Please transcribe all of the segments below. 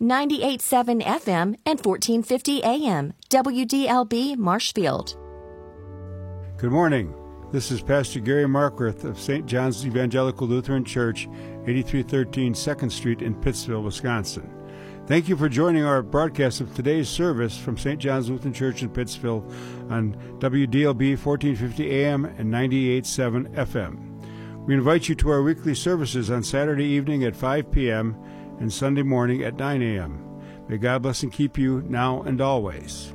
98.7 FM and 1450 AM, WDLB Marshfield. Good morning. This is Pastor Gary Markworth of St. John's Evangelical Lutheran Church, 8313 2nd Street in Pittsville, Wisconsin. Thank you for joining our broadcast of today's service from St. John's Lutheran Church in Pittsville on WDLB 1450 AM and 98.7 FM. We invite you to our weekly services on Saturday evening at 5 p.m. and Sunday morning at 9 a.m. May God bless and keep you now and always.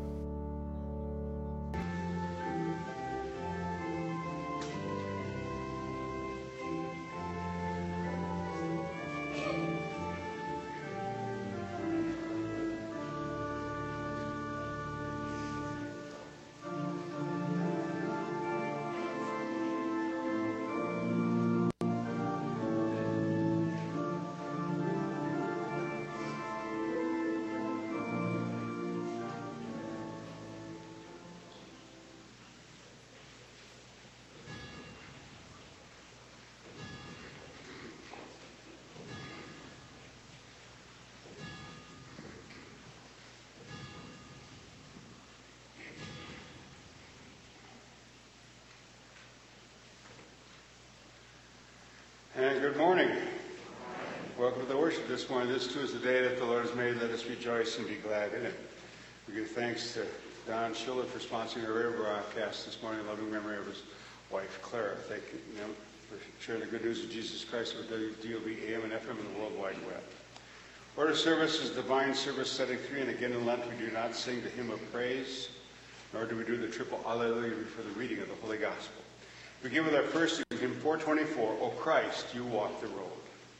And good morning. Welcome to the worship this morning. This too is the day that the Lord has made. Let us rejoice and be glad in it. We give thanks to Don Schiller for sponsoring our radio broadcast this morning in loving memory of his wife, Clara. Thank you, for sharing the good news of Jesus Christ with WDLB AM and FM and the World Wide Web. Order service is divine service setting 3, and again in Lent we do not sing the hymn of praise, nor do we do the triple Alleluia before the reading of the Holy Gospel. We begin with our first hymn, 424, O Christ, you walk the road.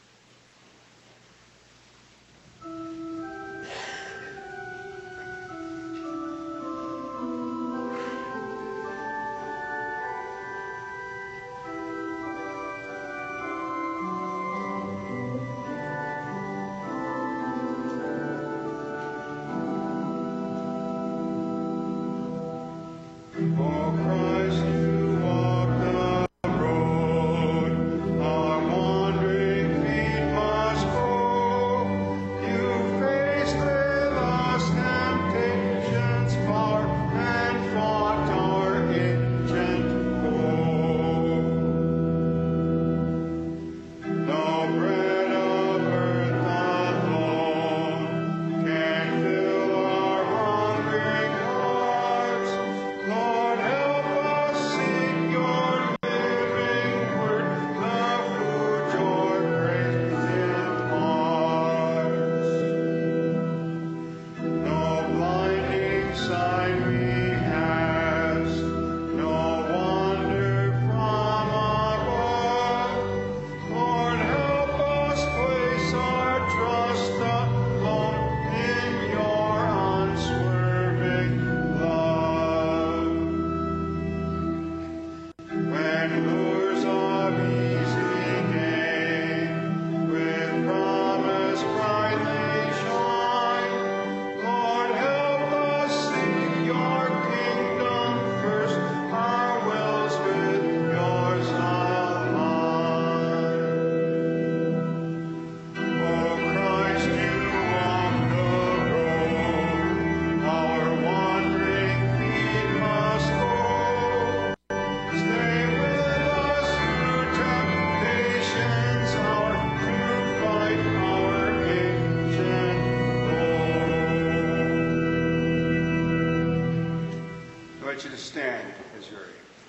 You to stand as you're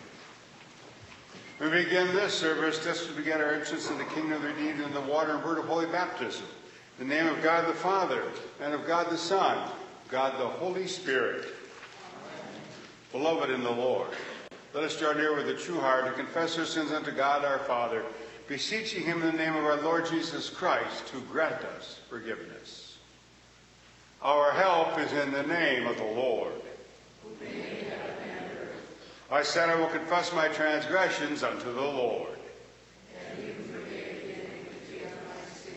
able. We begin this service just as we begin our entrance in the kingdom of the redeemed in the water and word of holy baptism. In the name of God the Father, and of God the Son, God the Holy Spirit. Amen. Beloved in the Lord, let us draw near with a true heart to confess our sins unto God our Father, beseeching him in the name of our Lord Jesus Christ, to grant us forgiveness. Our help is in the name of the Lord. I said, I will confess my transgressions unto the Lord. And you forgave the iniquity of my sin.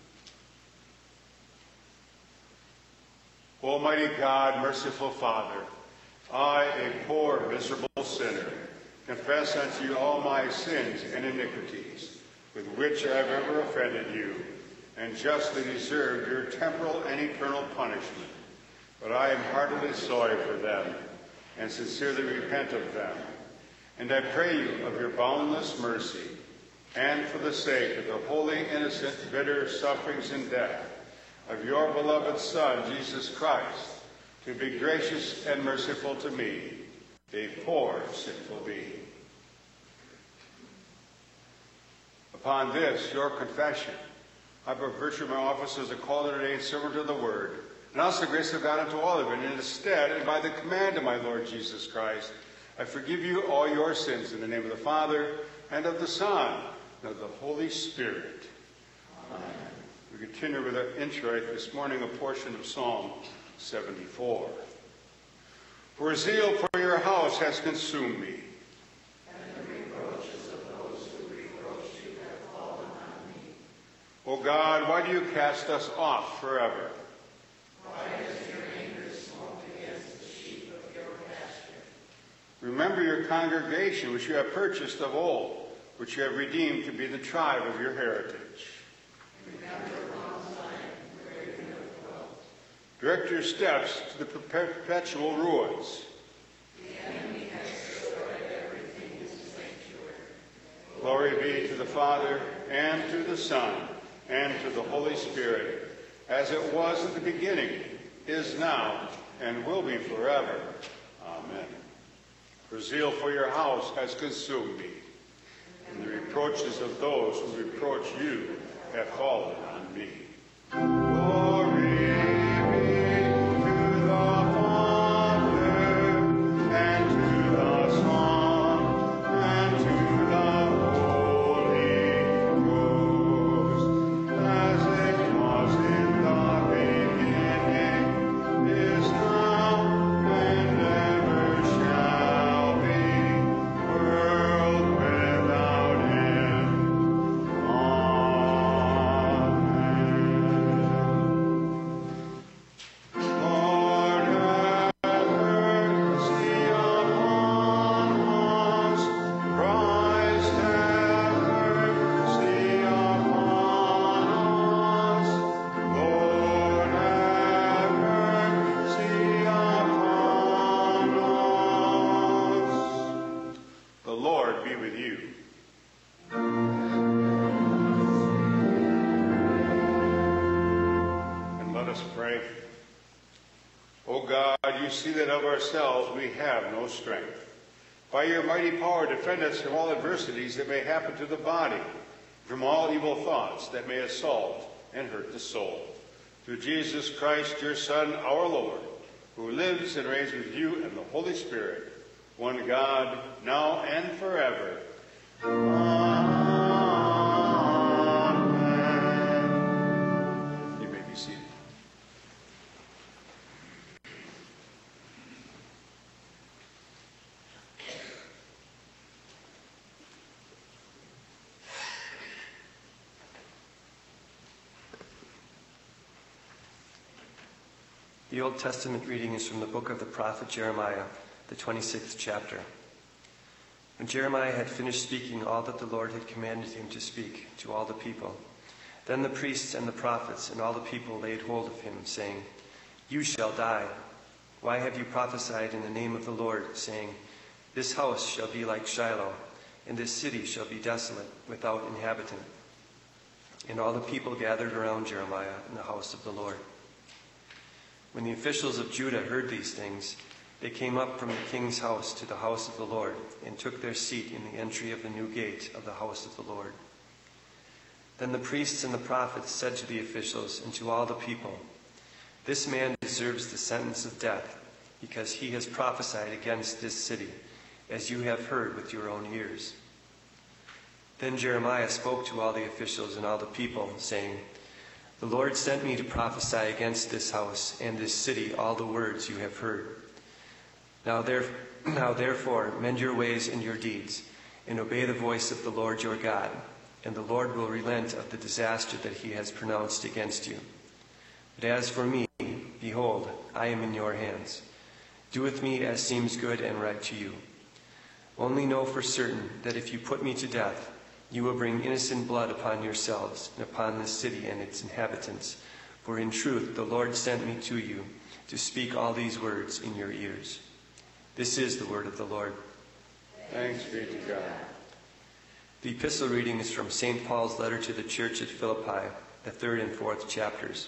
Almighty God, merciful Father, I, a poor, miserable sinner, confess unto you all my sins and iniquities, with which I have ever offended you. and justly deserved your temporal and eternal punishment. But I am heartily sorry for them, and sincerely repent of them. And I pray you of your boundless mercy, and for the sake of the holy, innocent, bitter sufferings and death of your beloved Son, Jesus Christ, to be gracious and merciful to me, a poor, sinful being. Upon this, your confession, I, by virtue of my office as a called and ordained servant of the Word, announce the grace of God unto all of you, and instead, and by the command of my Lord Jesus Christ, I forgive you all your sins in the name of the Father, and of the Son, and of the Holy Spirit. Amen. We continue with our introit this morning, a portion of Psalm 74. For zeal for your house has consumed me. And the reproaches of those who reproach you have fallen on me. O God, why do you cast us off forever? Why does your anger smoke against the sheep of your pasture? Remember your congregation, which you have purchased of old, which you have redeemed to be the tribe of your heritage. Remember Mount Zion, where you have dwelt. Direct your steps to the perpetual ruins. The enemy has destroyed everything in the sanctuary. Glory be to the Father, and to the Son, and to the Holy Spirit, as it was at the beginning, is now, and will be forever. Amen. For zeal for your house has consumed me, and the reproaches of those who reproach you have fallen on me. Glory be to the Father, and to the Son, and to the Holy Ghost, as it was in the beginning, is now, and ever shall be, world without end. Amen. Lord, have mercy upon us. Christ, have mercy upon us. Lord, have mercy upon us. The Lord be with you. And let us pray. O God, you see that of ourselves we have no strength. By your mighty power, defend us from all adversities that may happen to the body, from all evil thoughts that may assault and hurt the soul. Through Jesus Christ, your Son, our Lord, who lives and reigns with you and the Holy Spirit, one God, now and forever. Amen. You may be seated. The Old Testament reading is from the book of the prophet Jeremiah, the 26th chapter. When Jeremiah had finished speaking all that the Lord had commanded him to speak to all the people, then the priests and the prophets and all the people laid hold of him, saying, "You shall die. Why have you prophesied in the name of the Lord, saying, 'This house shall be like Shiloh, and this city shall be desolate, without inhabitant'?" And all the people gathered around Jeremiah in the house of the Lord. When the officials of Judah heard these things, they came up from the king's house to the house of the Lord, and took their seat in the entry of the new gate of the house of the Lord. Then the priests and the prophets said to the officials and to all the people, "This man deserves the sentence of death, because he has prophesied against this city, as you have heard with your own ears." Then Jeremiah spoke to all the officials and all the people, saying, "The Lord sent me to prophesy against this house and this city all the words you have heard. Now therefore mend your ways and your deeds, and obey the voice of the Lord your God, and the Lord will relent of the disaster that he has pronounced against you. But as for me, behold, I am in your hands. Do with me as seems good and right to you. Only know for certain that if you put me to death, You will bring innocent blood upon yourselves and upon this city and its inhabitants. For in truth the Lord sent me to you to speak all these words in your ears. This is the word of the Lord. Thanks be to God. The epistle reading is from St. Paul's letter to the church at Philippi, the 3rd and 4th chapters.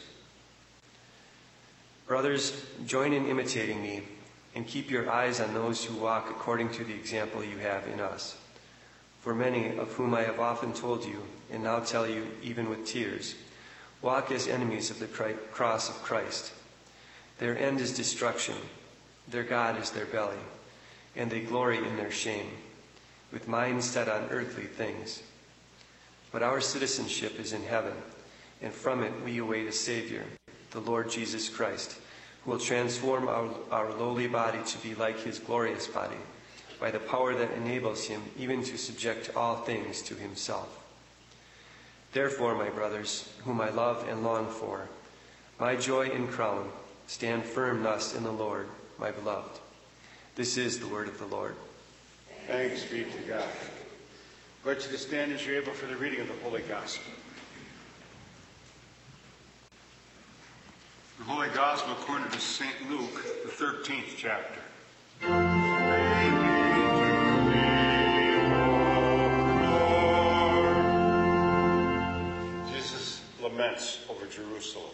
Brothers, join in imitating me, and keep your eyes on those who walk according to the example you have in us. For many, of whom I have often told you, and now tell you even with tears, walk as enemies of the cross of Christ. Their end is destruction, their God is their belly, and they glory in their shame, with minds set on earthly things. But our citizenship is in heaven, and from it we await a Savior, the Lord Jesus Christ, who will transform our lowly body to be like his glorious body, by the power that enables him even to subject all things to himself. Therefore, my brothers, whom I love and long for, my joy and crown, stand firm thus in the Lord, my beloved. This is the word of the Lord. Thanks be to God. I invite you to stand as you're able for the reading of the Holy Gospel. The Holy Gospel according to St. Luke, the 13th chapter. Jesus laments over Jerusalem.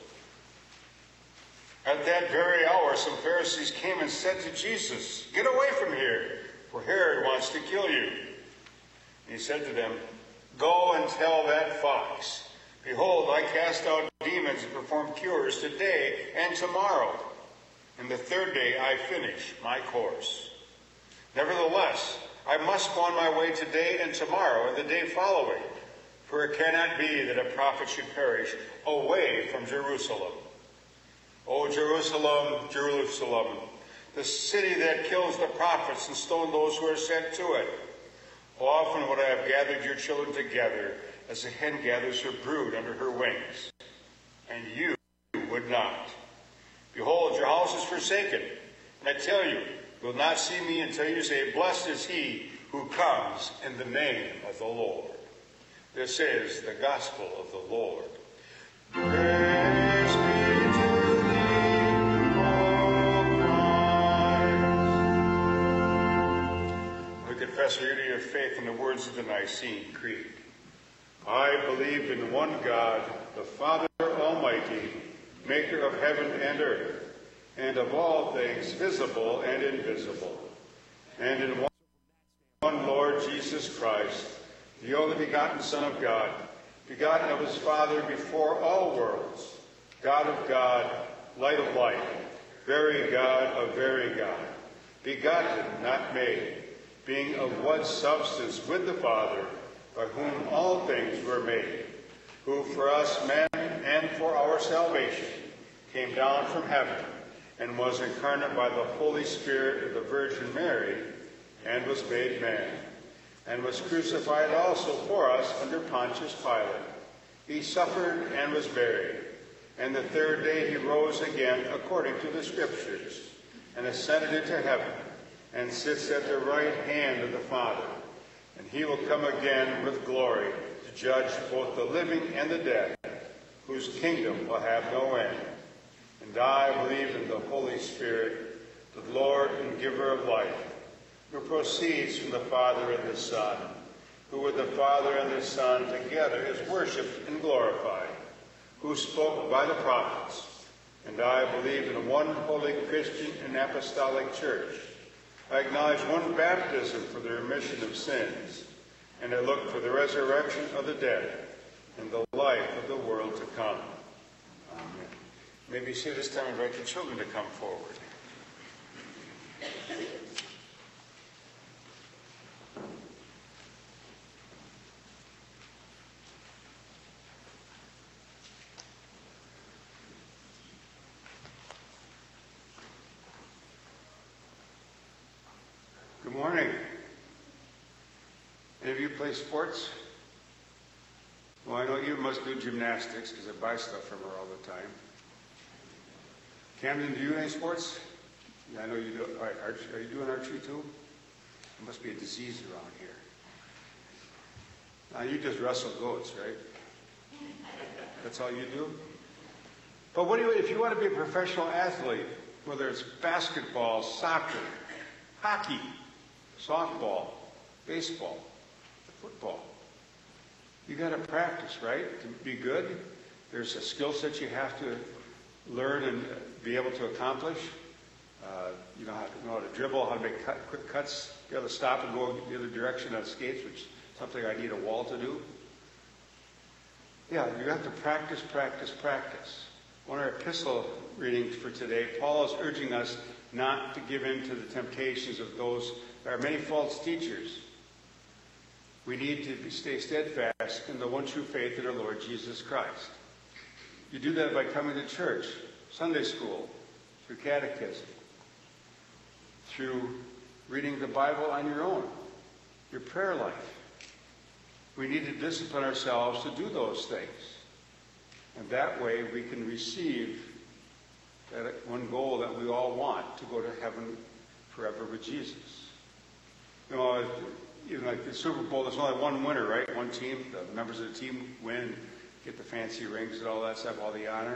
At that very hour, some Pharisees came and said to Jesus, "Get away from here, for Herod wants to kill you." And he said to them, "Go and tell that fox, behold, I cast out demons and perform cures today and tomorrow, and the third day I finish my course. Nevertheless, I must go on my way today and tomorrow and the day following, for it cannot be that a prophet should perish away from Jerusalem. O Jerusalem, Jerusalem, the city that kills the prophets and stones those who are sent to it. How often would I have gathered your children together as a hen gathers her brood under her wings, and you would not. Behold, your house is forsaken, and I tell you, you will not see me until you say, Blessed is he who comes in the name of the Lord." This is the gospel of the Lord. Praise be to thee, O Christ. We confess our unity of faith in the words of the Nicene Creed. I believe in one God, the Father Almighty, maker of heaven and earth, and of all things visible and invisible, and in one Lord Jesus Christ, the only begotten Son of God, begotten of his Father before all worlds, God of God, light of light, very God of very God, begotten, not made, being of one substance with the Father, by whom all things were made, who for us men and for our salvation came down from heaven, and was incarnate by the Holy Spirit of the Virgin Mary, and was made man, and was crucified also for us under Pontius Pilate. He suffered and was buried, and the third day he rose again according to the Scriptures, and ascended into heaven, and sits at the right hand of the Father. And he will come again with glory to judge both the living and the dead, whose kingdom will have no end. And I believe in the Holy Spirit, the Lord and giver of life, who proceeds from the Father and the Son, who with the Father and the Son together is worshipped and glorified, who spoke by the prophets. And I believe in one holy Christian and apostolic church. I acknowledge one baptism for the remission of sins, and I look for the resurrection of the dead and the life of the world to come. Amen. Maybe see this time invite the children to come forward. Good morning. Any of you play sports? Well, I know you must do gymnastics because I buy stuff from her all the time. Camden, do you do any sports? Yeah, I know you do. All right, are you doing archery too? There must be a disease around here. Now, you just wrestle goats, right? That's all you do? But if you want to be a professional athlete, whether it's basketball, soccer, hockey, softball, baseball, football, you got to practice, right? To be good, there's a skill set you have to learn and be able to accomplish. You know how to dribble, how to make quick cuts, be able to stop and go the other direction on skates, which is something I need a wall to do. Yeah, you have to practice, practice, practice. One of our epistle readings for today, Paul is urging us not to give in to the temptations of those. There are many false teachers. We need to stay steadfast in the one true faith in our Lord Jesus Christ. You do that by coming to church, Sunday school, through catechism, through reading the Bible on your own, your prayer life. We need to discipline ourselves to do those things. And that way we can receive that one goal that we all want, to go to heaven forever with Jesus. You know, even like the Super Bowl, there's only one winner, right? One team, the members of the team win, get the fancy rings and all that stuff, all the honor.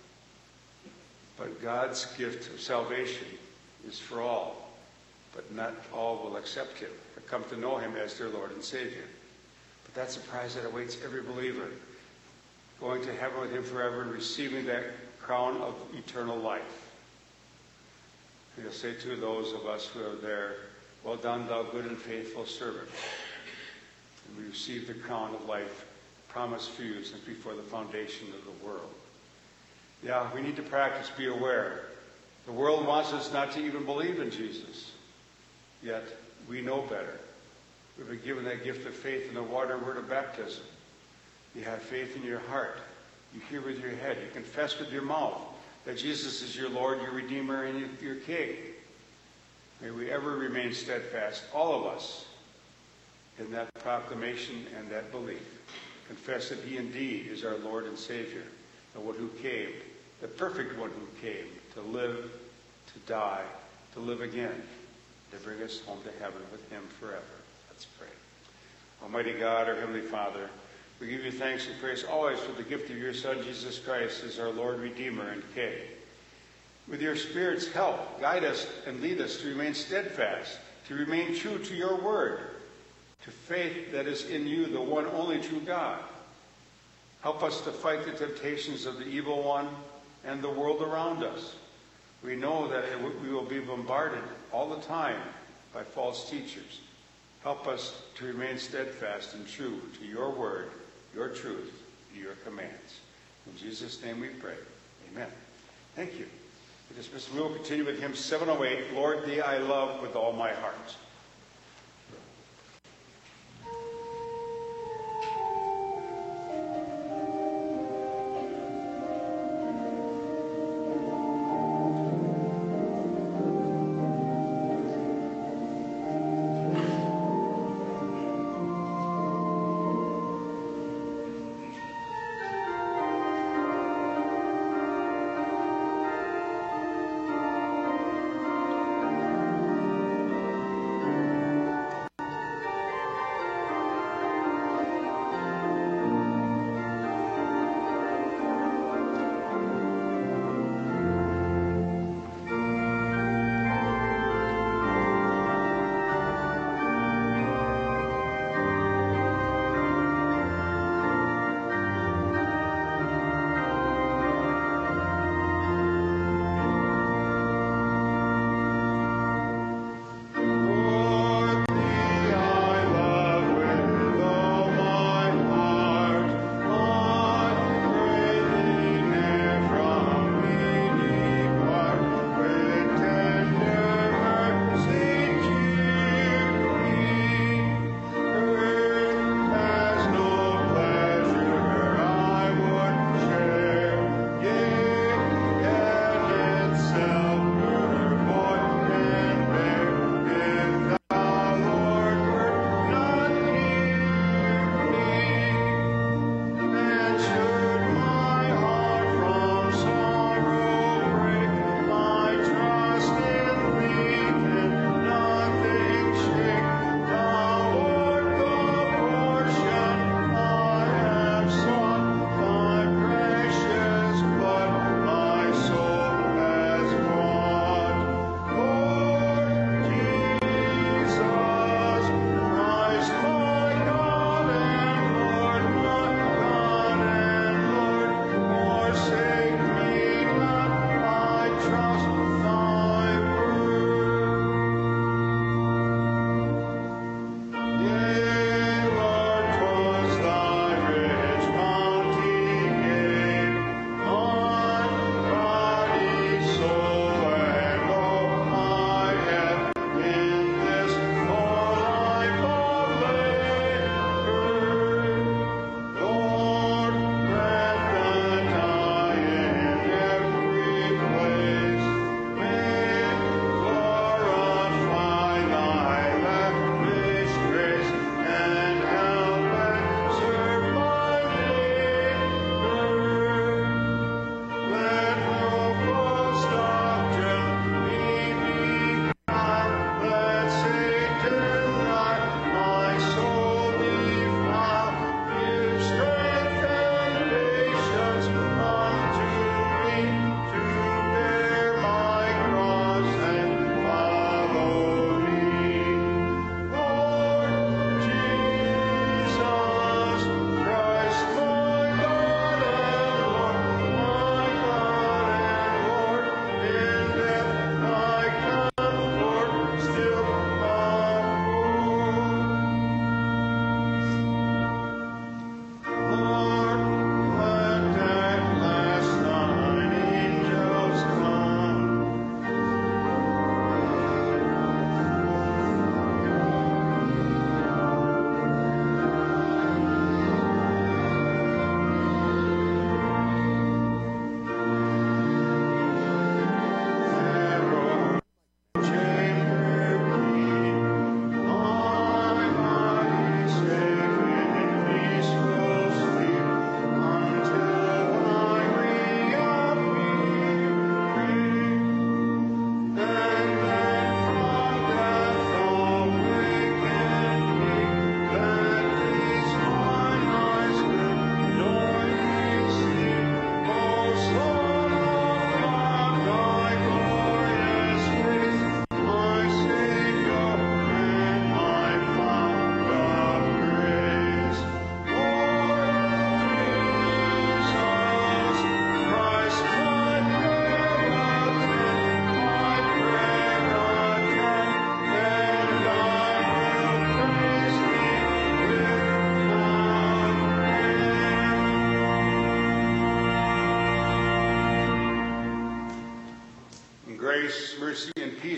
But God's gift of salvation is for all, but not all will accept him or come to know him as their Lord and Savior. But that's a prize that awaits every believer, going to heaven with him forever and receiving that crown of eternal life. And he'll say to those of us who are there, "Well done, thou good and faithful servant." And we receive the crown of life promised for you since before the foundation of the world. Yeah, we need to practice, be aware. The world wants us not to even believe in Jesus. Yet, we know better. We've been given that gift of faith in the water and word of baptism. You have faith in your heart. You hear with your head. You confess with your mouth that Jesus is your Lord, your Redeemer, and your King. May we ever remain steadfast, all of us, in that proclamation and that belief. Confess that he indeed is our Lord and Savior, the one who came, the perfect one who came to live, to die, to live again, to bring us home to heaven with him forever. Let's pray. Almighty God, our Heavenly Father, we give you thanks and praise always for the gift of your Son, Jesus Christ, as our Lord, Redeemer, and King. With your Spirit's help, guide us and lead us to remain steadfast, to remain true to your word, to faith that is in you, the one only true God. Help us to fight the temptations of the evil one and the world around us. We know that we will be bombarded all the time by false teachers. Help us to remain steadfast and true to your word, your truth, your commands. In Jesus' name we pray. Amen. Thank you. We will continue with hymn 708, Lord, thee I love with all my heart.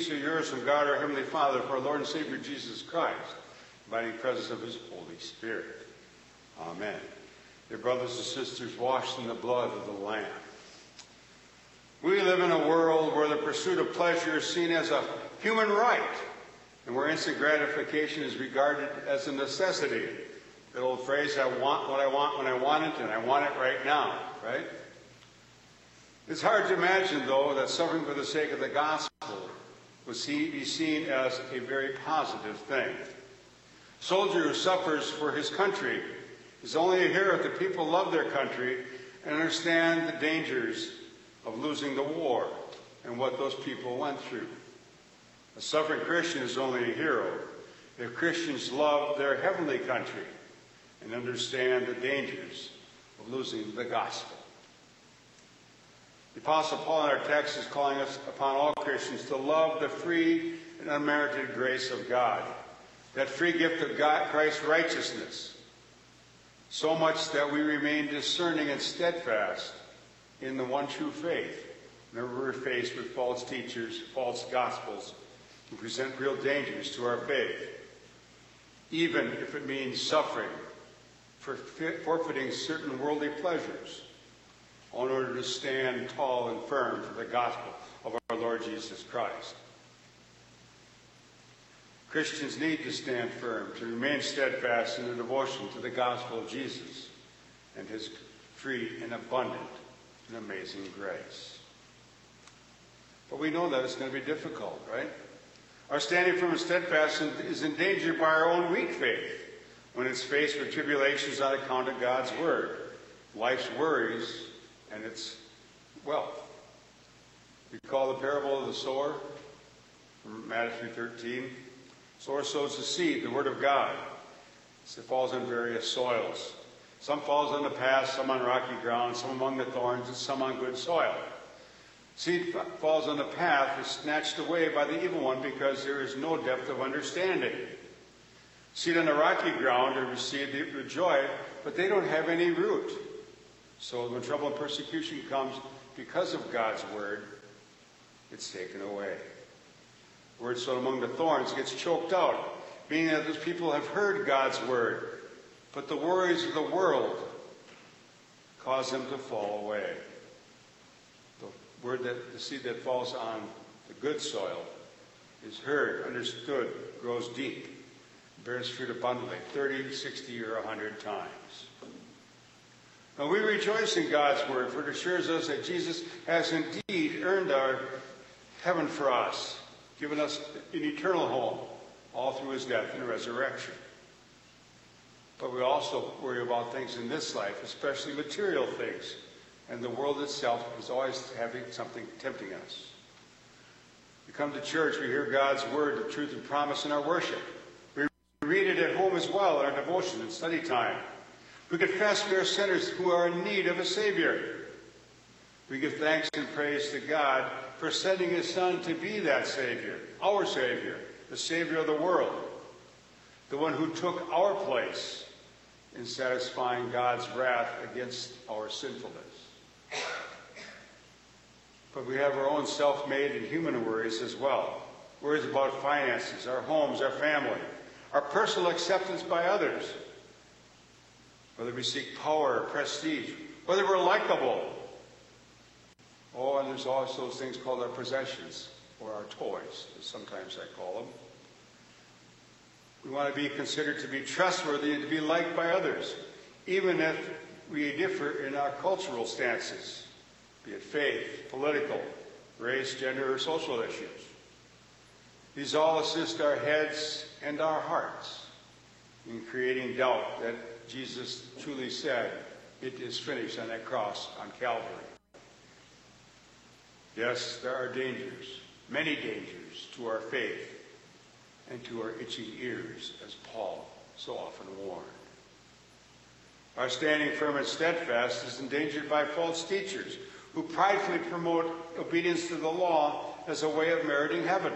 peace are yours from God our Heavenly Father, from our Lord and Savior Jesus Christ, abiding presence of his Holy Spirit. Amen. Dear brothers and sisters, washed in the blood of the Lamb. We live in a world where the pursuit of pleasure is seen as a human right, and where instant gratification is regarded as a necessity. The old phrase, I want what I want when I want it, and I want it right now, right? It's hard to imagine, though, that suffering for the sake of the gospel would be seen as a very positive thing. A soldier who suffers for his country is only a hero if the people love their country and understand the dangers of losing the war and what those people went through. A suffering Christian is only a hero if Christians love their heavenly country and understand the dangers of losing the gospel. The Apostle Paul in our text is calling us upon all Christians to love the free and unmerited grace of God, that free gift of God, Christ's righteousness, so much that we remain discerning and steadfast in the one true faith whenever we're faced with false teachers, false gospels, who present real dangers to our faith, even if it means suffering for forfeiting certain worldly pleasures in order to stand tall and firm for the gospel of our Lord Jesus Christ. Christians need to stand firm, to remain steadfast in their devotion to the gospel of Jesus and his free and abundant and amazing grace. But we know that it's going to be difficult, right? Our standing firm and steadfast is endangered by our own weak faith when it's faced with tribulations on account of God's word, life's worries, and its wealth. Recall the parable of the sower from Matthew 13. Sower sows the seed, the word of God. It falls on various soils. Some falls on the path, some on rocky ground, some among the thorns, and some on good soil. Seed falls on the path is snatched away by the evil one because there is no depth of understanding. Seed on the rocky ground are received with joy, but they don't have any root. So when trouble and persecution comes because of God's word, it's taken away. Word sown among the thorns gets choked out, meaning that those people have heard God's word, but the worries of the world cause them to fall away. The seed that falls on the good soil is heard, understood, grows deep, bears fruit abundantly, 30, 60, or 100 times. Now we rejoice in God's word, for it assures us that Jesus has indeed earned our heaven for us, given us an eternal home, all through his death and resurrection. But we also worry about things in this life, especially material things, and the world itself is always having something tempting us. We come to church, we hear God's word, the truth and promise in our worship. We read it at home as well, in our devotion and study time. We confess we are sinners who are in need of a Savior. We give thanks and praise to God for sending his Son to be that Savior, our Savior, the Savior of the world, the one who took our place in satisfying God's wrath against our sinfulness. But we have our own self-made and human worries as well. Worries about finances, our homes, our family, our personal acceptance by others, whether we seek power or prestige, whether we're likable. Oh, and there's also those things called our possessions, or our toys, as sometimes I call them. We want to be considered to be trustworthy and to be liked by others, even if we differ in our cultural stances, be it faith, political, race, gender, or social issues. These all assist our heads and our hearts in creating doubt that Jesus truly said, "It is finished," on that cross on Calvary. Yes, there are dangers, many dangers to our faith and to our itching ears, as Paul so often warned. Our standing firm and steadfast is endangered by false teachers who pridefully promote obedience to the law as a way of meriting heaven.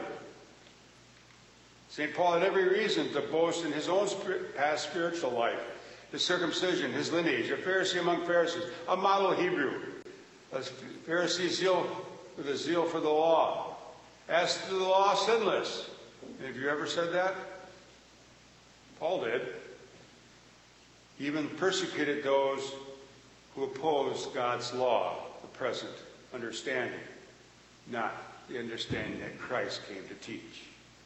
St. Paul had every reason to boast in his own past spiritual life, his circumcision, his lineage, a Pharisee among Pharisees, a model Hebrew, a Pharisee zeal with a zeal for the law, As to the law, sinless. And have you ever said that? Paul did. He even persecuted those who opposed God's law, the present understanding, not the understanding that Christ came to teach.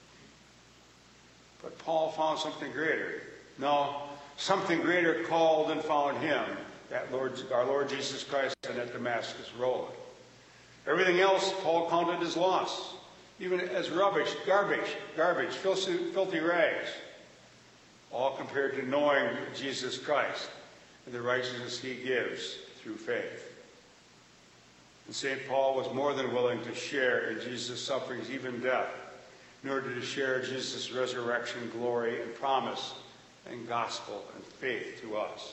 But Paul found something greater. No, something greater called and found him, our Lord Jesus Christ, on that Damascus road. Everything else Paul counted as loss, even as rubbish, garbage, filthy rags, all compared to knowing Jesus Christ and the righteousness he gives through faith. And St. Paul was more than willing to share in Jesus' sufferings, even death, in order to share Jesus' resurrection, glory, and promise, and gospel and faith to us.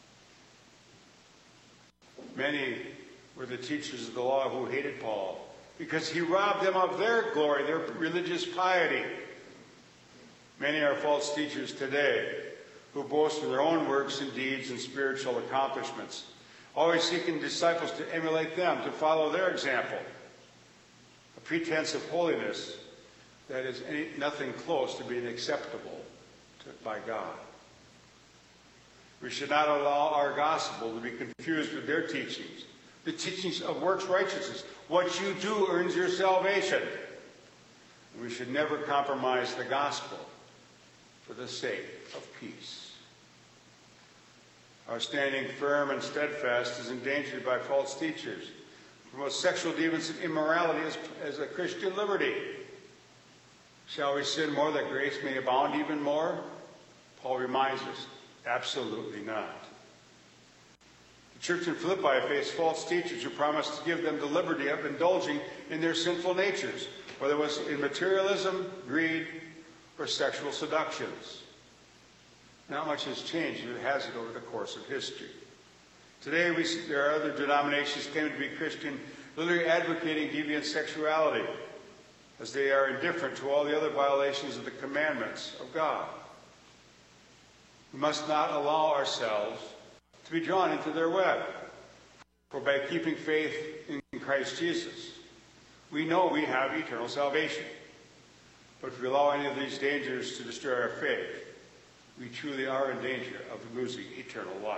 Many were the teachers of the law who hated Paul because he robbed them of their glory, their religious piety. Many are false teachers today who boast in their own works and deeds and spiritual accomplishments, always seeking disciples to emulate them, to follow their example. A pretense of holiness that is nothing close to being acceptable by God. We should not allow our gospel to be confused with their teachings, the teachings of works righteousness. What you do earns your salvation. And we should never compromise the gospel for the sake of peace. Our standing firm and steadfast is endangered by false teachers who promote sexual deviance and immorality as a Christian liberty. Shall we sin more that grace may abound even more? Paul reminds us, absolutely not. The church in Philippi faced false teachers who promised to give them the liberty of indulging in their sinful natures, whether it was in materialism, greed, or sexual seductions. Not much has changed, but it has it over the course of history. Today, there are other denominations claiming to be Christian, literally advocating deviant sexuality, as they are indifferent to all the other violations of the commandments of God. We must not allow ourselves to be drawn into their web. For by keeping faith in Christ Jesus, we know we have eternal salvation. But if we allow any of these dangers to destroy our faith, we truly are in danger of losing eternal life.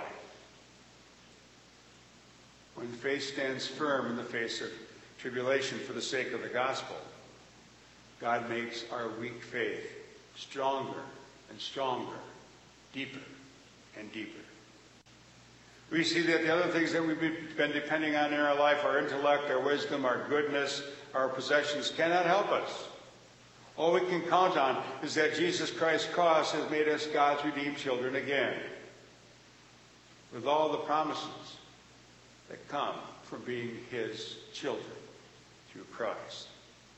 When faith stands firm in the face of tribulation for the sake of the gospel, God makes our weak faith stronger and stronger, deeper and deeper. We see that the other things that we've been depending on in our life, our intellect, our wisdom, our goodness, our possessions, cannot help us. All we can count on is that Jesus Christ's cross has made us God's redeemed children again, with all the promises that come from being his children through Christ.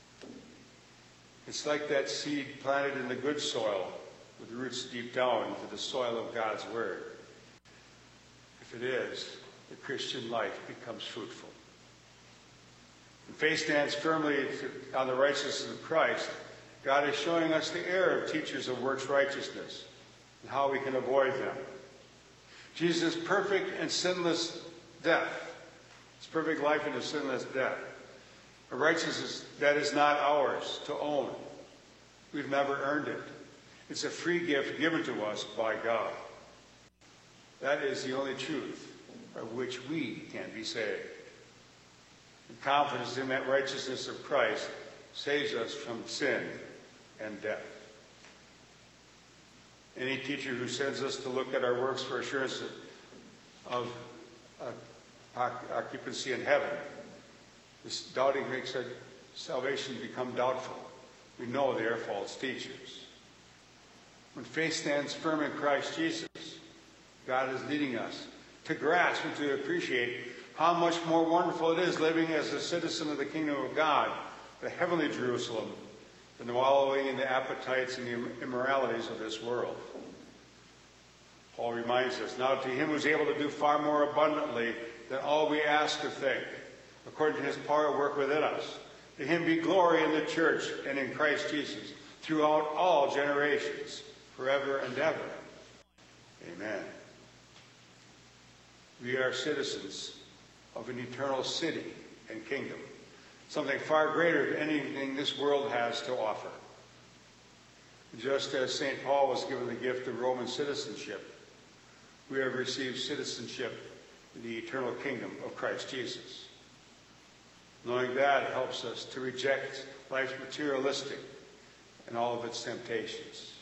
It's like that seed planted in the good soil with roots deep down into the soil of God's Word. If it is, the Christian life becomes fruitful. When faith stands firmly on the righteousness of Christ, God is showing us the error of teachers of works righteousness and how we can avoid them. Jesus' perfect and sinless death, his perfect life and his sinless death, a righteousness that is not ours to own. We've never earned it. It's a free gift given to us by God. That is the only truth by which we can be saved. And confidence in that righteousness of Christ saves us from sin and death. Any teacher who sends us to look at our works for assurance of occupancy in heaven, this doubting makes our salvation become doubtful. We know they are false teachers. When faith stands firm in Christ Jesus, God is leading us to grasp and to appreciate how much more wonderful it is living as a citizen of the kingdom of God, the heavenly Jerusalem, than wallowing in the appetites and the immoralities of this world. Paul reminds us, now to him who is able to do far more abundantly than all we ask or think, according to his power at work within us, to him be glory in the church and in Christ Jesus throughout all generations, forever and ever. Amen. We are citizens of an eternal city and kingdom, something far greater than anything this world has to offer. Just as St. Paul was given the gift of Roman citizenship, we have received citizenship in the eternal kingdom of Christ Jesus. Knowing that helps us to reject life's materialistic and all of its temptations.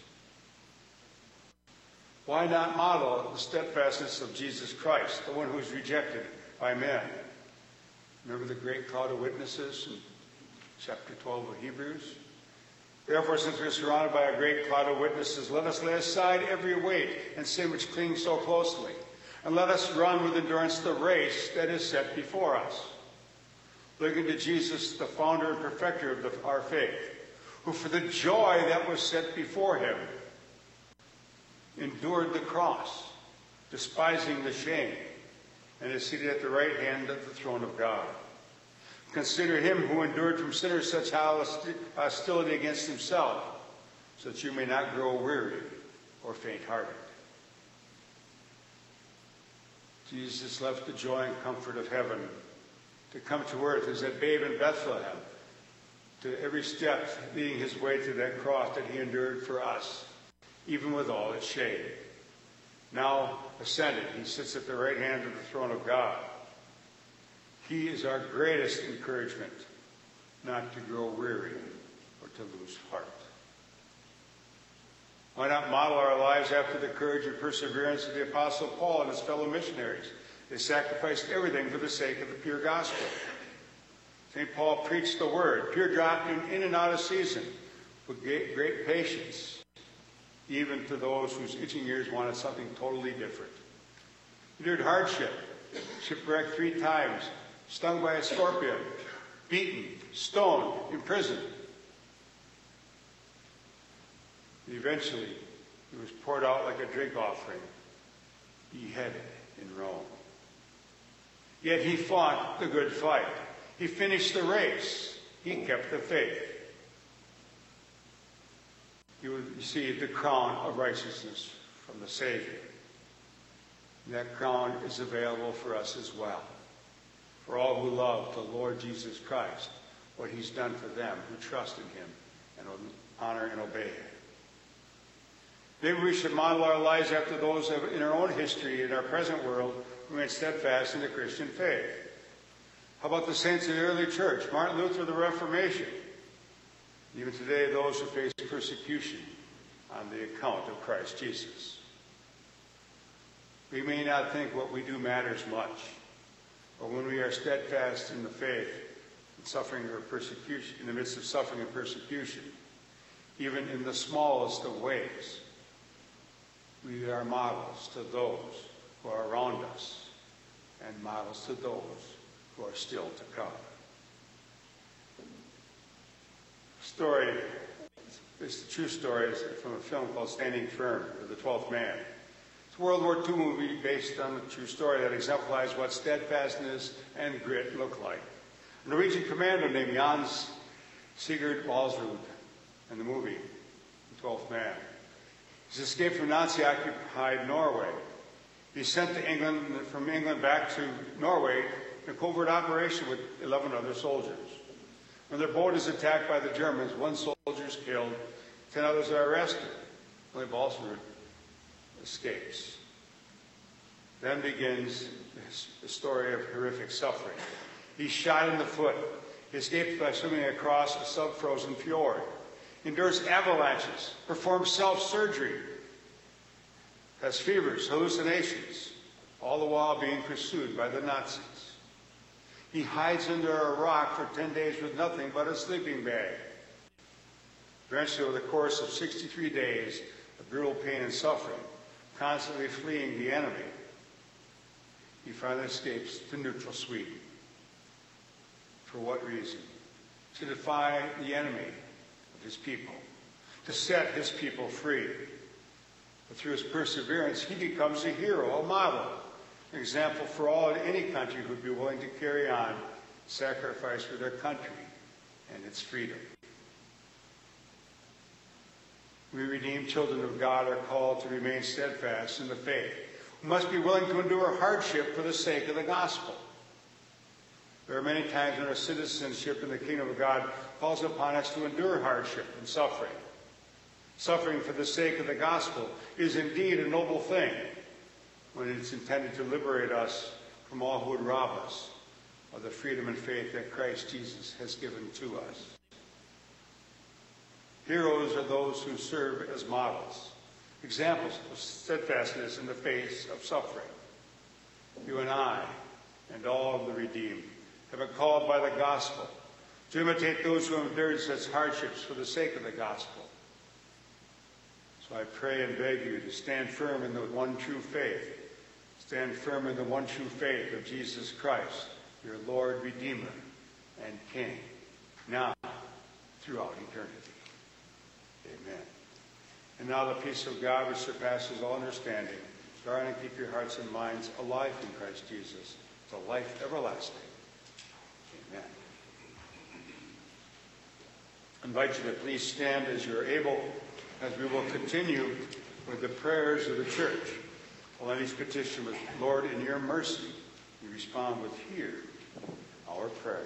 Why not model the steadfastness of Jesus Christ, the one who is rejected by men? Remember the great cloud of witnesses in chapter 12 of Hebrews? Therefore, since we are surrounded by a great cloud of witnesses, let us lay aside every weight and sin which clings so closely, and let us run with endurance the race that is set before us. Looking to Jesus, the founder and perfecter of our faith, who for the joy that was set before him endured the cross, despising the shame, and is seated at the right hand of the throne of God. Consider him who endured from sinners such hostility against himself, so that you may not grow weary or faint-hearted. Jesus left the joy and comfort of heaven to come to earth as that babe in Bethlehem, to every step leading his way to that cross that he endured for us, even with all its shame. Now ascended, he sits at the right hand of the throne of God. He is our greatest encouragement, not to grow weary or to lose heart. Why not model our lives after the courage and perseverance of the Apostle Paul and his fellow missionaries? They sacrificed everything for the sake of the pure gospel. St. Paul preached the word, pure doctrine in and out of season, with great patience, even to those whose itching ears wanted something totally different. He endured hardship, shipwrecked 3 times, stung by a scorpion, beaten, stoned, imprisoned. Eventually, he was poured out like a drink offering, beheaded in Rome. Yet he fought the good fight. He finished the race. He kept the faith. He received the crown of righteousness from the Savior. And that crown is available for us as well. For all who love the Lord Jesus Christ, what he's done for them who trust in him and honor and obey him. Maybe we should model our lives after those in our own history, in our present world, who remain steadfast in the Christian faith. How about the saints of the early church, Martin Luther, the Reformation? Even today, those who face persecution on the account of Christ Jesus. We may not think what we do matters much, but when we are steadfast in the faith, in suffering or persecution, in the midst of suffering and persecution, even in the smallest of ways, we are models to those who are around us and models to those who are still to come. Story, it's a true story, it's from a film called Standing Firm, or The 12th Man. It's a World War II movie based on a true story that exemplifies what steadfastness and grit look like. A Norwegian commander named Jens Sigurd Balsrud in the movie, The 12th Man. He's escaped from Nazi-occupied Norway. He's sent to England, from England back to Norway in a covert operation with 11 other soldiers. When their boat is attacked by the Germans, 1 soldier is killed, 10 others are arrested. Only Balsrud escapes. Then begins the story of horrific suffering. He's shot in the foot. He escapes by swimming across a sub-frozen fjord. Endures avalanches, performs self-surgery, has fevers, hallucinations, all the while being pursued by the Nazis. He hides under a rock for 10 days with nothing but a sleeping bag. Eventually, over the course of 63 days of brutal pain and suffering, constantly fleeing the enemy, he finally escapes to neutral Sweden. For what reason? To defy the enemy of his people, to set his people free. But through his perseverance, he becomes a hero, a model, an example for all in any country who would be willing to carry on sacrifice for their country and its freedom. We redeemed children of God are called to remain steadfast in the faith. We must be willing to endure hardship for the sake of the gospel. There are many times when our citizenship in the kingdom of God calls upon us to endure hardship and suffering. Suffering for the sake of the gospel is indeed a noble thing when it's intended to liberate us from all who would rob us of the freedom and faith that Christ Jesus has given to us. Heroes are those who serve as models, examples of steadfastness in the face of suffering. You and I, and all of the redeemed, have been called by the gospel to imitate those who endured such hardships for the sake of the gospel. So I pray and beg you to stand firm in the one true faith. Stand firm in the one true faith of Jesus Christ, your Lord, Redeemer, and King, now throughout eternity. Amen. And now the peace of God, which surpasses all understanding, guard and keep your hearts and minds alive in Christ Jesus to life everlasting. Amen. I invite you to please stand as you are able, as we will continue with the prayers of the church. Let petition with, Lord, in your mercy, you respond with, hear our prayer.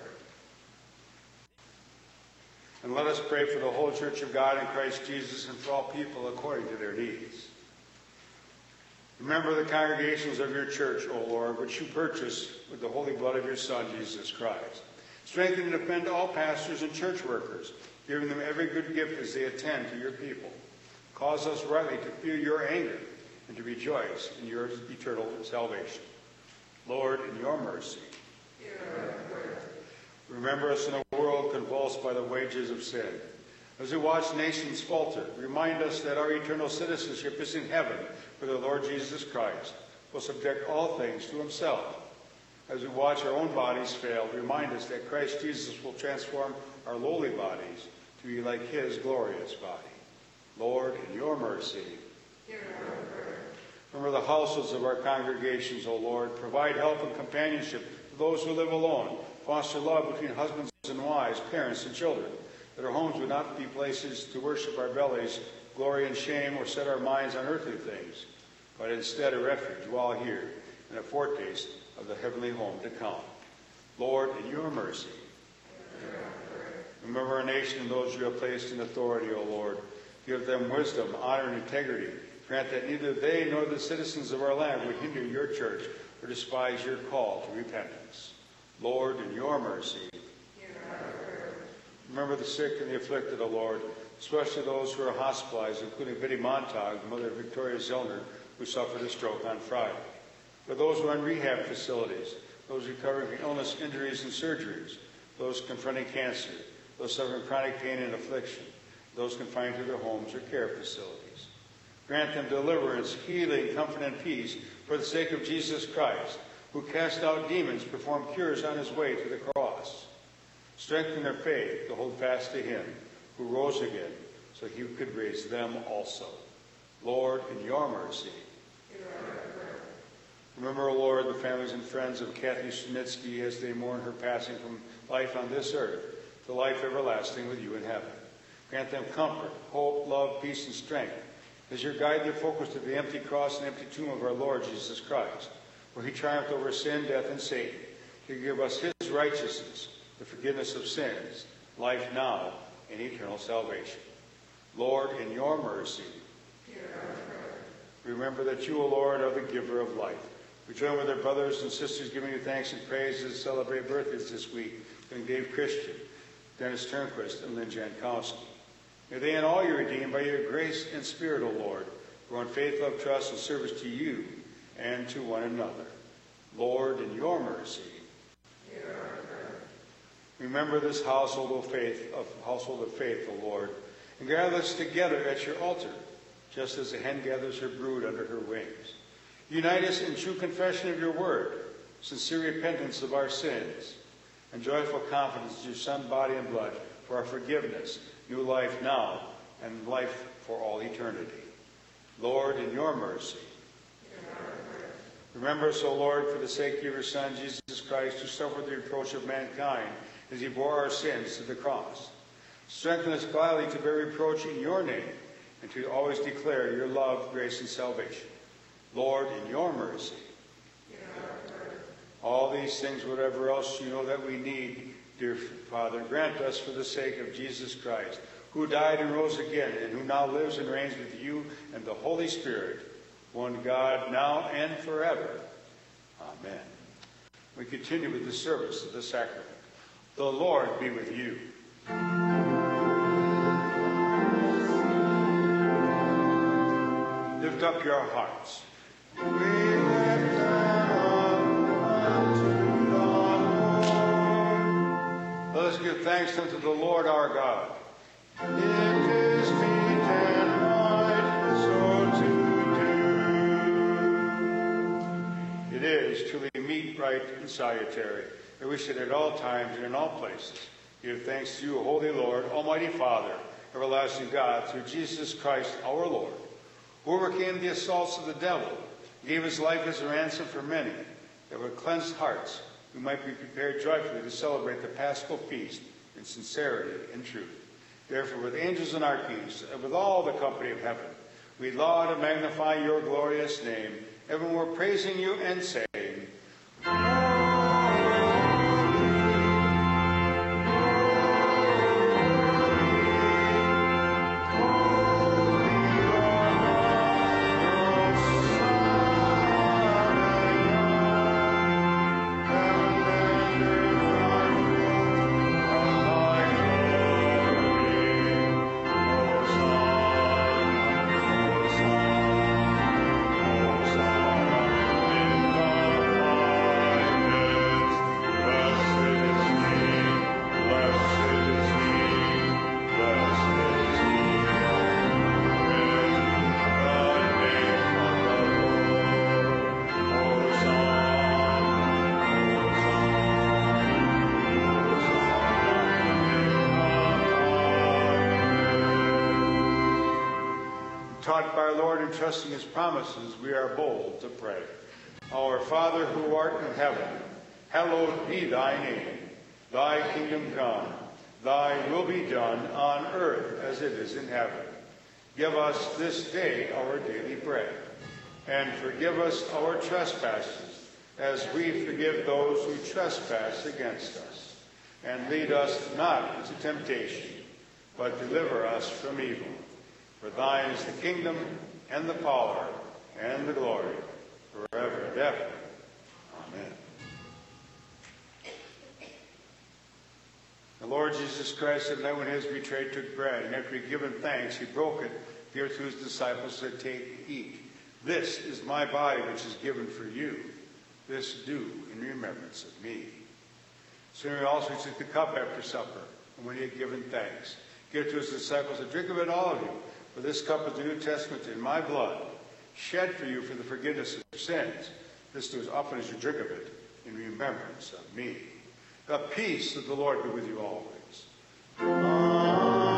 And let us pray for the whole church of God in Christ Jesus and for all people according to their needs. Remember the congregations of your church, O Lord, which you purchased with the holy blood of your Son, Jesus Christ. Strengthen and defend all pastors and church workers, giving them every good gift as they attend to your people. Cause us rightly to feel your anger and to rejoice in your eternal salvation. Lord, in your mercy, hear our prayer. Remember us in a world convulsed by the wages of sin. As we watch nations falter, remind us that our eternal citizenship is in heaven, where the Lord Jesus Christ will subject all things to himself. As we watch our own bodies fail, remind us that Christ Jesus will transform our lowly bodies to be like his glorious body. Lord, in your mercy, hear our prayer. Remember the households of our congregations, O Lord. Provide help and companionship to those who live alone. Foster love between husbands and wives, parents and children, that our homes would not be places to worship our bellies, glory and shame, or set our minds on earthly things, but instead a refuge while here and a foretaste of the heavenly home to come. Lord, in your mercy, remember our nation and those you have placed in authority, O Lord. Give them wisdom, honor, and integrity. Grant that neither they nor the citizens of our land would hinder your church or despise your call to repentance. Lord, in your mercy, hear our prayer. Remember the sick and the afflicted, O Lord, especially those who are hospitalized, including Biddy Montag, the mother of Victoria Zellner, who suffered a stroke on Friday. For those who are in rehab facilities, those recovering from illness, injuries, and surgeries, those confronting cancer, those suffering chronic pain and affliction, those confined to their homes or care facilities. Grant them deliverance, healing, comfort, and peace for the sake of Jesus Christ, who cast out demons, performed cures on his way to the cross. Strengthen their faith to hold fast to him who rose again, so he could raise them also. Lord, in your mercy, hear our prayer. Remember, O Lord, the families and friends of Kathy Schnitzky as they mourn her passing from life on this earth to life everlasting with you in heaven. Grant them comfort, hope, love, peace, and strength as you guide their focus to the empty cross and empty tomb of our Lord Jesus Christ, where he triumphed over sin, death, and Satan, to give us his righteousness, the forgiveness of sins, life now, and eternal salvation. Lord, in your mercy, hear our prayer. Remember that you, O Lord, are the giver of life. We join with our brothers and sisters giving you thanks and praise as we celebrate birthdays this week, including Dave Christian, Dennis Turnquist, and Lynn Jankowski. May they and all you redeem by your grace and spirit, O Lord, grow in faith, love, trust, and service to you and to one another. Lord, in your mercy, hear our prayer. Remember this household of faith, O Lord, and gather us together at your altar, just as a hen gathers her brood under her wings. Unite us in true confession of your word, sincere repentance of our sins, and joyful confidence in your Son, body, and blood for our forgiveness, new life now, and life for all eternity. Lord, in your mercy, hear our prayer. Remember us, O Lord, for the sake of your Son, Jesus Christ, who suffered the reproach of mankind as he bore our sins to the cross. Strengthen us gladly to bear reproach in your name and to always declare your love, grace, and salvation. Lord, in your mercy, hear our prayer. All these things, whatever else you know that we need, dear Father, grant us for the sake of Jesus Christ, who died and rose again, and who now lives and reigns with you and the Holy Spirit, one God, now and forever. Amen. We continue with the service of the sacrament. The Lord be with you. Lift up your hearts. We lift them up unto the Lord. Let us give thanks unto the Lord our God. It is meet and right so to do. It is truly meet, right, and salutary that we should at all times and in all places give thanks to you, Holy Lord, Almighty Father, everlasting God, through Jesus Christ our Lord, who overcame the assaults of the devil, gave his life as a ransom for many, that with cleansed hearts we might be prepared joyfully to celebrate the Paschal feast in sincerity and truth. Therefore, with angels and archangels, and with all the company of heaven, we laud and magnify your glorious name, evermore praising you and saying, taught by our Lord and trusting his promises, we are bold to pray. Our Father who art in heaven, hallowed be thy name. Thy kingdom come, thy will be done on earth as it is in heaven. Give us this day our daily bread, and forgive us our trespasses, as we forgive those who trespass against us. And lead us not into temptation, but deliver us from evil. For thine is the kingdom, and the power, and the glory, forever and ever. Amen. The Lord Jesus Christ, at night when he was betrayed, took bread, and after he had given thanks, he broke it, gave it to his disciples, said, "Take, eat. This is my body, which is given for you. This do in remembrance of me." So he also took the cup after supper, and when he had given thanks, gave it to his disciples, and "Drink of it, all of you. For this cup is the New Testament in my blood, shed for you for the forgiveness of sins. This do as often as you drink of it in remembrance of me." The peace of the Lord be with you always. Amen.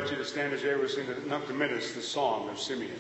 invite you to stand as we sing the Nunc Dimittis, the Song of Simeon.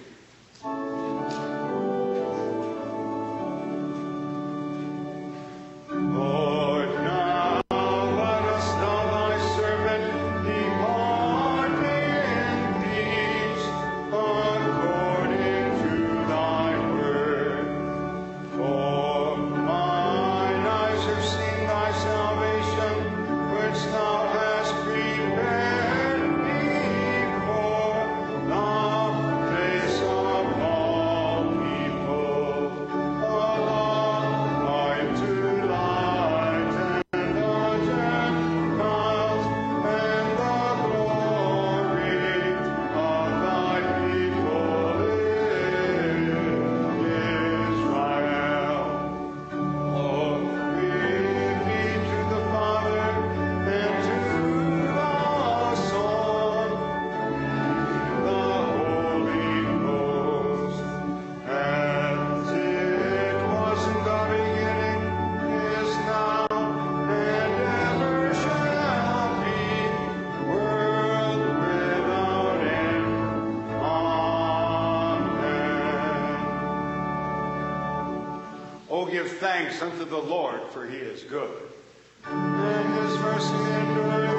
Give thanks unto the Lord, for he is good, and his mercy endureth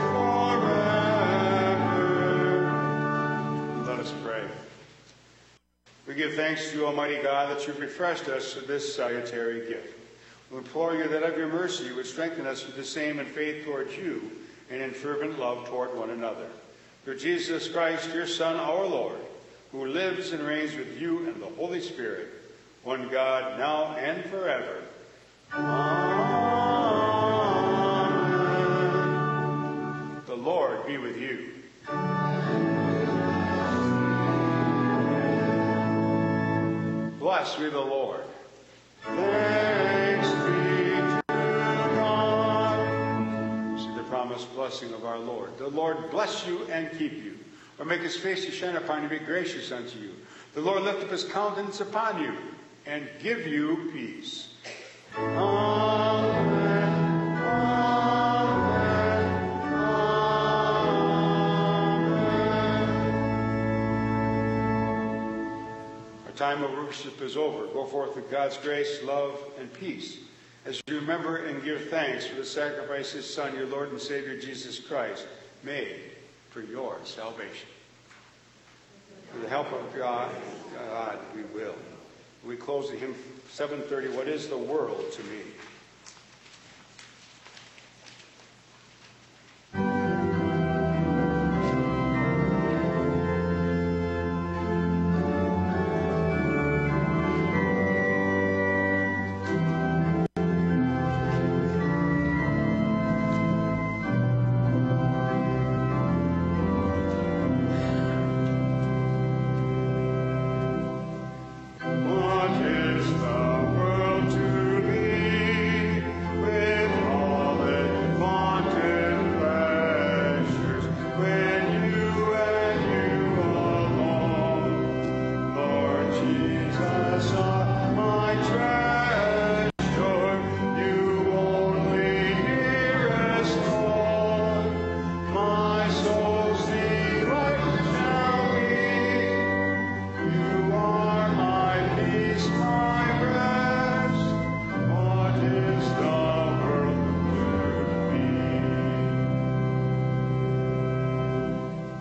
forever. Let us pray. We give thanks to you, Almighty God, that you've refreshed us with this salutary gift. We implore you that of your mercy you would strengthen us with the same in faith towards you and in fervent love toward one another. Through Jesus Christ, your Son, our Lord, who lives and reigns with you and the Holy Spirit, one God, now and forever. Amen. The Lord be with you. Blessed be the Lord. Thanks be to God. See the promised blessing of our Lord. The Lord bless you and keep you, or make his face to shine upon you and be gracious unto you. The Lord lift up his countenance upon you and give you peace. Amen. Amen. Amen. Our time of worship is over. Go forth with God's grace, love, and peace as you remember and give thanks for the sacrifice his Son, your Lord and Savior Jesus Christ, made for your salvation. With the help of God, we will. We close the hymn 730, What is the World to Me?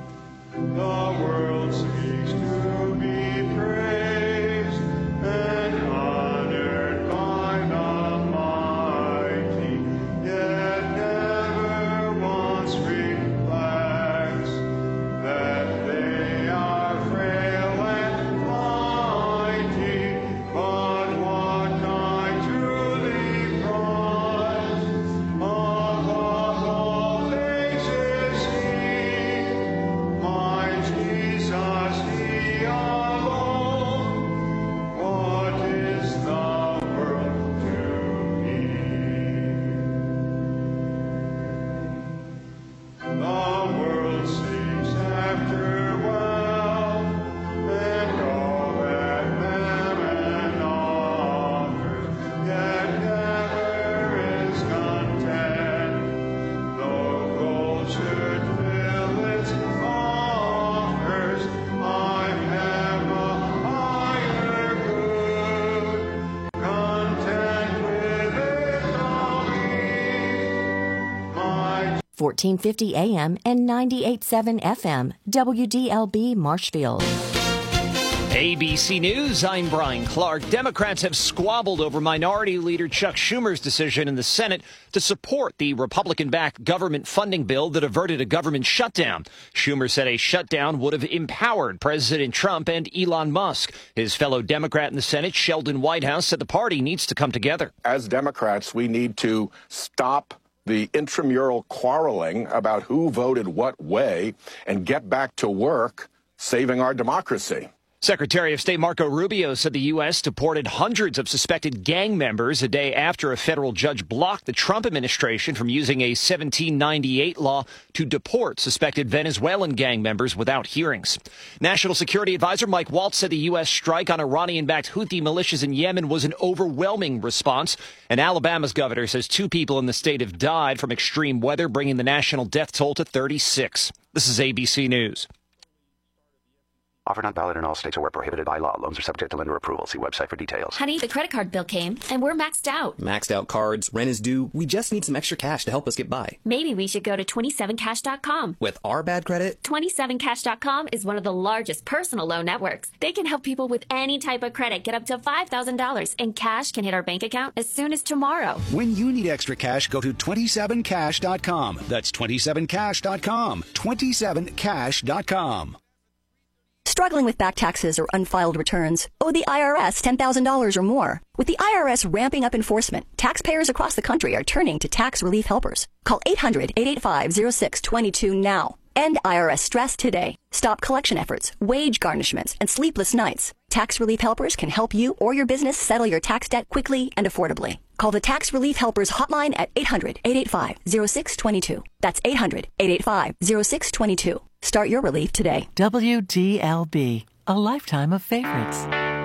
The world seeks to be praised, and 1450 AM and 98.7 FM, WDLB Marshfield. ABC News, I'm Brian Clark. Democrats have squabbled over Minority Leader Chuck Schumer's decision in the Senate to support the Republican-backed government funding bill that averted a government shutdown. Schumer said a shutdown would have empowered President Trump and Elon Musk. His fellow Democrat in the Senate, Sheldon Whitehouse, said the party needs to come together. As Democrats, we need to stop the intramural quarreling about who voted what way and get back to work saving our democracy. Secretary of State Marco Rubio said the U.S. deported hundreds of suspected gang members a day after a federal judge blocked the Trump administration from using a 1798 law to deport suspected Venezuelan gang members without hearings. National Security Advisor Mike Waltz said the U.S. strike on Iranian-backed Houthi militias in Yemen was an overwhelming response. And Alabama's governor says 2 people in the state have died from extreme weather, bringing the national death toll to 36. This is ABC News. Offer not valid in all states or where prohibited by law. Loans are subject to lender approval. See website for details. Honey, the credit card bill came, and we're maxed out. Maxed out cards, rent is due. We just need some extra cash to help us get by. Maybe we should go to 27cash.com. With our bad credit? 27cash.com is one of the largest personal loan networks. They can help people with any type of credit get up to $5,000, and cash can hit our bank account as soon as tomorrow. When you need extra cash, go to 27cash.com. That's 27cash.com. 27cash.com. Struggling with back taxes or unfiled returns? Owe the IRS $10,000 or more? With the IRS ramping up enforcement, taxpayers across the country are turning to tax relief helpers. Call 800-885-0622 now. End IRS stress today. Stop collection efforts, wage garnishments, and sleepless nights. Tax relief helpers can help you or your business settle your tax debt quickly and affordably. Call the Tax Relief Helpers hotline at 800-885-0622. That's 800-885-0622. Start your relief today. WDLB, a lifetime of favorites.